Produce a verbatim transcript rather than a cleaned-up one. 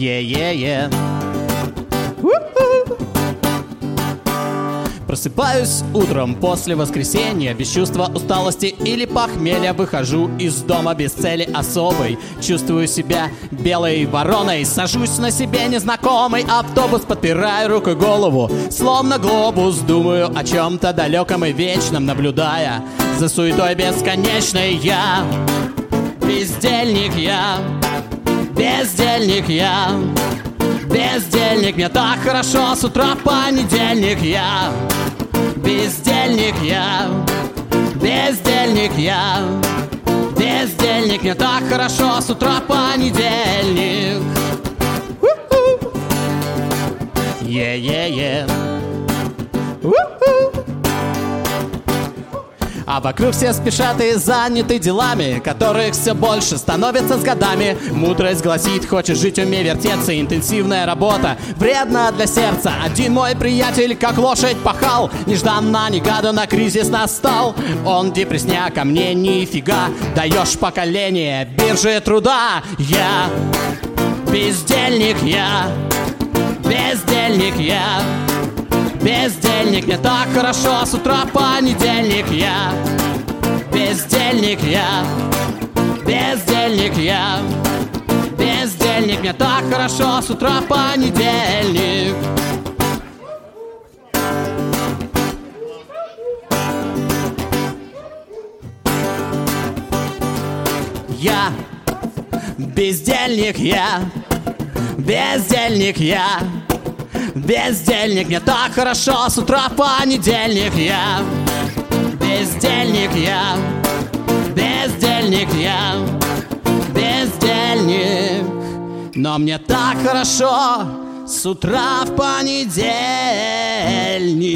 Е-е-е. Просыпаюсь утром после воскресенья, без чувства усталости или похмелья. Выхожу из дома без цели особой, чувствую себя белой вороной. Сажусь на себе незнакомый автобус, подпираю рукой голову, словно глобус. Думаю о чем-то далеком и вечном, наблюдая за суетой бесконечной. Я бездельник, я бездельник, я бездельник. Мне так хорошо с утра понедельник. Я бездельник, я бездельник, я бездельник. Мне так хорошо с утра понедельник. Е-е-е. А вокруг все спешат и заняты делами, которых все больше становится с годами. Мудрость гласит: хочешь жить, умей вертеться. Интенсивная работа вредна для сердца. Один мой приятель как лошадь пахал, нежданно, негаданно кризис настал. Он депресняк, а мне нифига. Даешь поколение биржи труда. Я бездельник, я бездельник, я бездельник. Мне так хорошо с утра понедельник. Я бездельник, я бездельник, я бездельник. Мне так хорошо с утра понедельник. Я бездельник, я бездельник, я бездельник. Мне так хорошо с утра понедельник. Я бездельник, я бездельник, я бездельник. Но мне так хорошо с утра в понедельник.